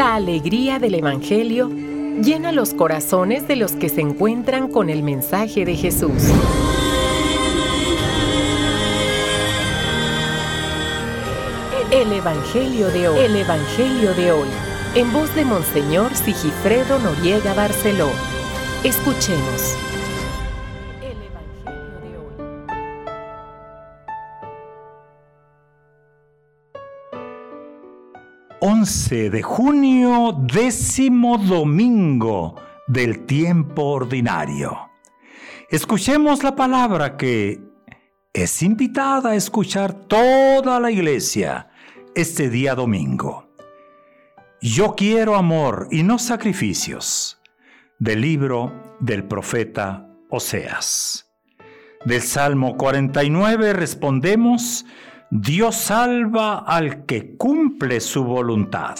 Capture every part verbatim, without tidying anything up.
La alegría del Evangelio llena los corazones de los que se encuentran con el mensaje de Jesús. El Evangelio de hoy. El Evangelio de hoy. En voz de Monseñor Sigifredo Noriega Barceló. Escuchemos. El Evangelio de hoy. once de junio, décimo domingo del tiempo ordinario. Escuchemos la palabra que es invitada a escuchar toda la iglesia este día domingo. Yo quiero amor y no sacrificios, del libro del profeta Oseas. Del Salmo cuarenta y nueve respondemos: Dios salva al que cumple su voluntad.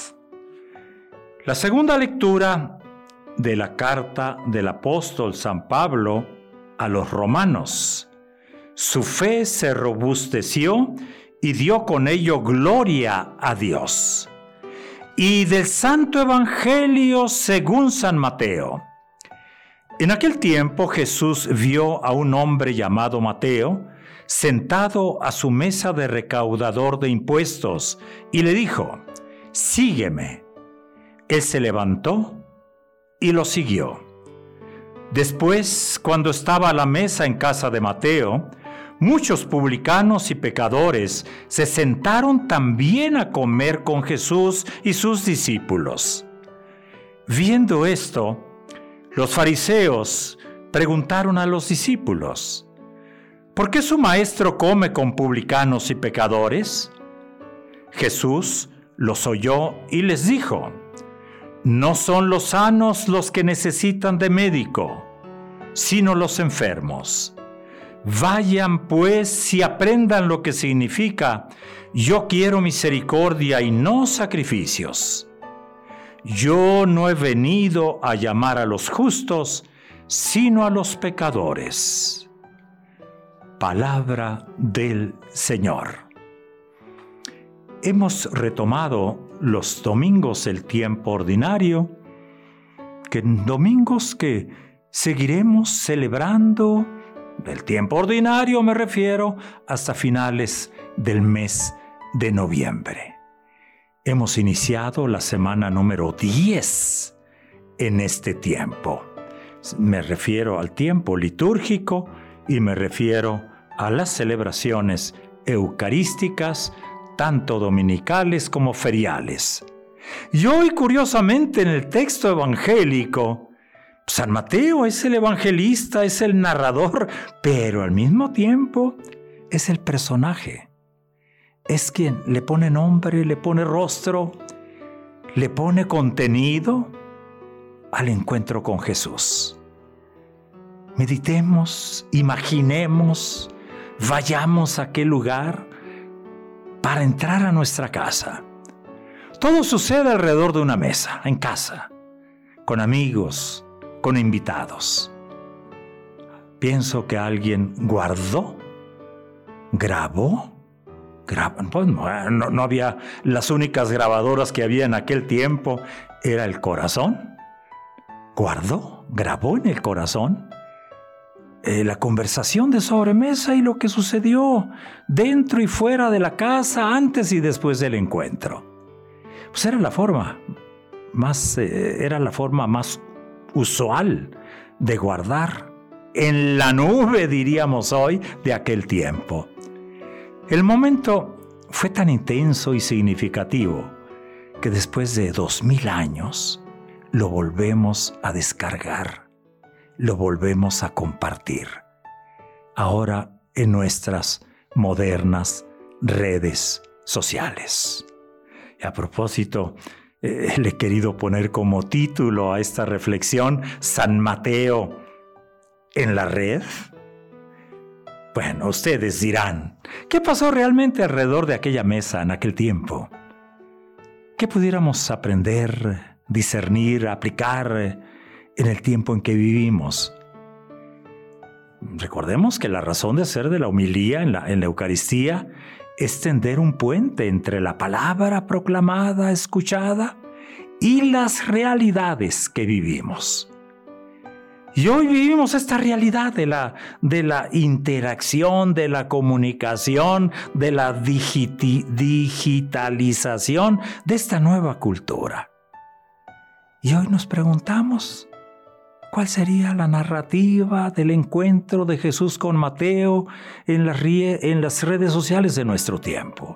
La segunda lectura de la carta del apóstol San Pablo a los romanos. Su fe se robusteció y dio con ello gloria a Dios. Y del Santo Evangelio según San Mateo. En aquel tiempo Jesús vio a un hombre llamado Mateo sentado a su mesa de recaudador de impuestos, y le dijo: «Sígueme». Él se levantó y lo siguió. Después, cuando estaba a la mesa en casa de Mateo, muchos publicanos y pecadores se sentaron también a comer con Jesús y sus discípulos. Viendo esto, los fariseos preguntaron a los discípulos: ¿por qué su maestro come con publicanos y pecadores? Jesús los oyó y les dijo: no son los sanos los que necesitan de médico, sino los enfermos. Vayan pues y aprendan lo que significa: yo quiero misericordia y no sacrificios. Yo no he venido a llamar a los justos, sino a los pecadores. Palabra del Señor. Hemos retomado los domingos del tiempo ordinario, que domingos que seguiremos celebrando del tiempo ordinario, me refiero, hasta finales del mes de noviembre. Hemos iniciado la semana número diez en este tiempo. Me refiero al tiempo litúrgico y me refiero a las celebraciones eucarísticas, tanto dominicales como feriales. Y hoy, curiosamente, en el texto evangélico, San Mateo es el evangelista, es el narrador, pero al mismo tiempo es el personaje. Es quien le pone nombre, le pone rostro, le pone contenido al encuentro con Jesús. Meditemos, imaginemos, vayamos a aquel lugar para entrar a nuestra casa. Todo sucede alrededor de una mesa, en casa, con amigos, con invitados. Pienso que alguien guardó, grabó, grabó pues no, no, no había, las únicas grabadoras que había en aquel tiempo era el corazón. Guardó, grabó en el corazón eh, la conversación de sobremesa y lo que sucedió dentro y fuera de la casa, antes y después del encuentro. Pues era la forma más, eh, era la forma más usual de guardar en la nube, diríamos hoy, de aquel tiempo. El momento fue tan intenso y significativo que después de dos mil años lo volvemos a descargar, lo volvemos a compartir, ahora en nuestras modernas redes sociales. Y a propósito, eh, le he querido poner como título a esta reflexión: San Mateo en la red. Bueno, ustedes dirán, ¿qué pasó realmente alrededor de aquella mesa en aquel tiempo? ¿Qué pudiéramos aprender, discernir, aplicar en el tiempo en que vivimos? Recordemos que la razón de ser de la homilía en la, en la Eucaristía es tender un puente entre la palabra proclamada, escuchada, y las realidades que vivimos. Y hoy vivimos esta realidad de la, de la interacción, de la comunicación, de la digiti- digitalización de esta nueva cultura. Y hoy nos preguntamos, ¿cuál sería la narrativa del encuentro de Jesús con Mateo en las, rie- en las redes sociales de nuestro tiempo?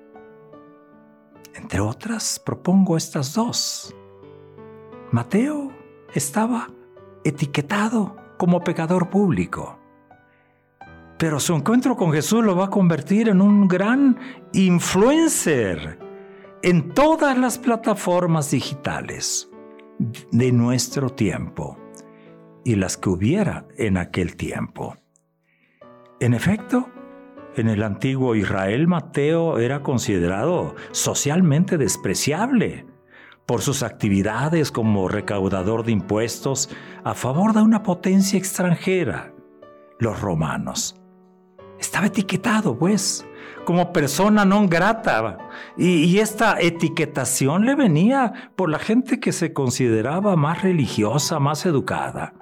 Entre otras, propongo estas dos. Mateo estaba etiquetado como pecador público, pero su encuentro con Jesús lo va a convertir en un gran influencer en todas las plataformas digitales de nuestro tiempo y las que hubiera en aquel tiempo. En efecto, en el antiguo Israel, Mateo era considerado socialmente despreciable por sus actividades como recaudador de impuestos a favor de una potencia extranjera, los romanos. Estaba etiquetado, pues, como persona non grata, y, y esta etiquetación le venía por la gente que se consideraba más religiosa, más educada.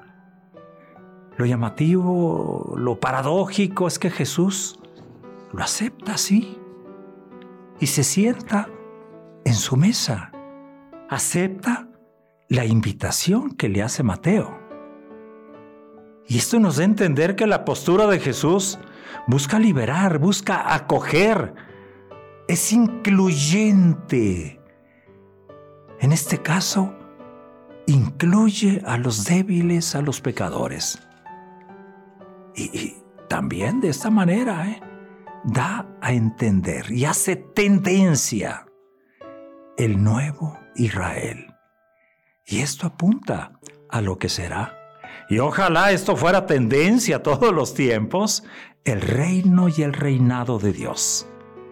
Lo llamativo, lo paradójico es que Jesús lo acepta así y se sienta en su mesa. Acepta la invitación que le hace Mateo. Y esto nos da a entender que la postura de Jesús busca liberar, busca acoger, es incluyente. En este caso, incluye a los débiles, a los pecadores. Y, y también de esta manera, ¿eh? da a entender y hace tendencia el nuevo Israel. Y esto apunta a lo que será. Y ojalá esto fuera tendencia a todos los tiempos, el reino y el reinado de Dios.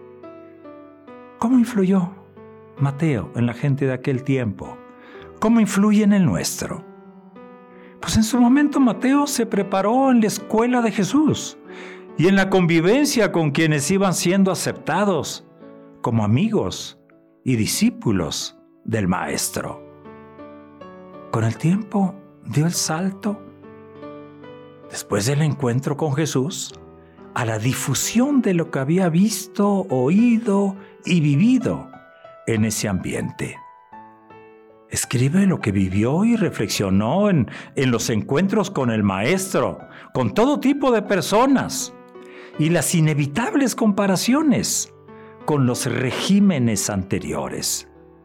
¿Cómo influyó Mateo en la gente de aquel tiempo? ¿Cómo influye en el nuestro? Pues en su momento Mateo se preparó en la escuela de Jesús y en la convivencia con quienes iban siendo aceptados como amigos y discípulos del Maestro. Con el tiempo dio el salto, después del encuentro con Jesús, a la difusión de lo que había visto, oído y vivido en ese ambiente. Escribe lo que vivió y reflexionó en, en los encuentros con el Maestro, con todo tipo de personas, y las inevitables comparaciones con los regímenes anteriores.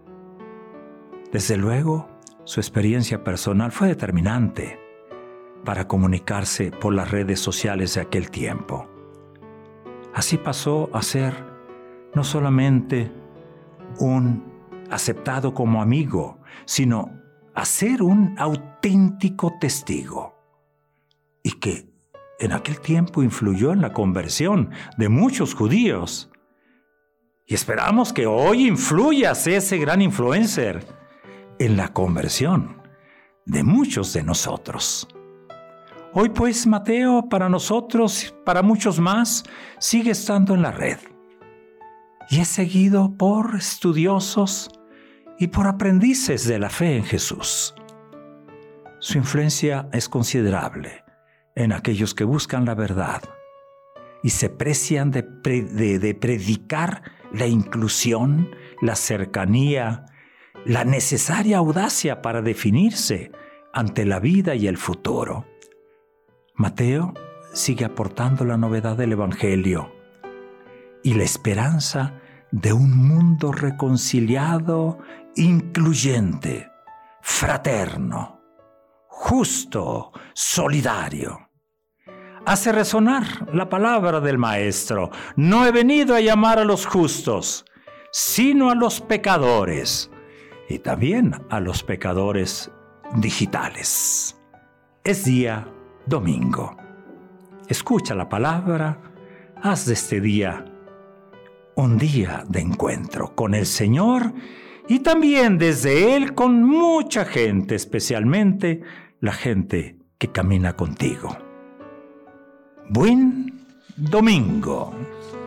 Desde luego, su experiencia personal fue determinante para comunicarse por las redes sociales de aquel tiempo. Así pasó a ser no solamente un aceptado como amigo, sino a ser un auténtico testigo, y que en aquel tiempo influyó en la conversión de muchos judíos. Y esperamos que hoy influyas ese gran influencer en la conversión de muchos de nosotros. Hoy pues Mateo, para nosotros, para muchos más, sigue estando en la red y es seguido por estudiosos y por aprendices de la fe en Jesús. Su influencia es considerable en aquellos que buscan la verdad y se precian de, pre, de, de predicar la inclusión, la cercanía, la necesaria audacia para definirse ante la vida y el futuro. Mateo sigue aportando la novedad del Evangelio y la esperanza de un mundo reconciliado, incluyente, fraterno, justo, solidario. Hace resonar la palabra del Maestro: no he venido a llamar a los justos, sino a los pecadores, y también a los pecadores digitales. Es día domingo. Escucha la palabra, haz de este día un día de encuentro con el Señor y también desde Él con mucha gente, especialmente la gente que camina contigo. Buen domingo.